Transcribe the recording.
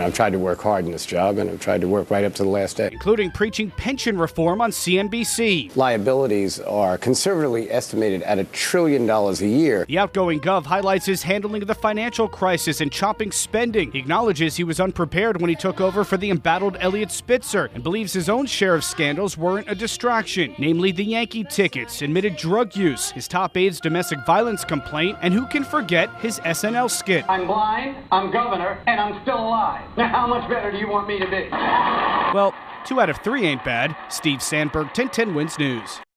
I've tried to work hard in this job, and I've tried to work right up to the last day. Including preaching pension reform on CNBC. Liabilities are conservatively estimated at $1 trillion a year. The outgoing Gov highlights his handling of the financial crisis and chopping spending. He acknowledges he was unprepared when he took over for the embattled Eliot Spitzer and believes his own share of scandals weren't a distraction, namely the Yankee tickets, admitted drug use, his top aide's domestic violence complaint, and who can forget his SNL skit. I'm blind, I'm governor, and I'm still alive. Now, how much better do you want me to be? Well, 2 out of 3 ain't bad. Steve Sandberg, 1010 Wins News.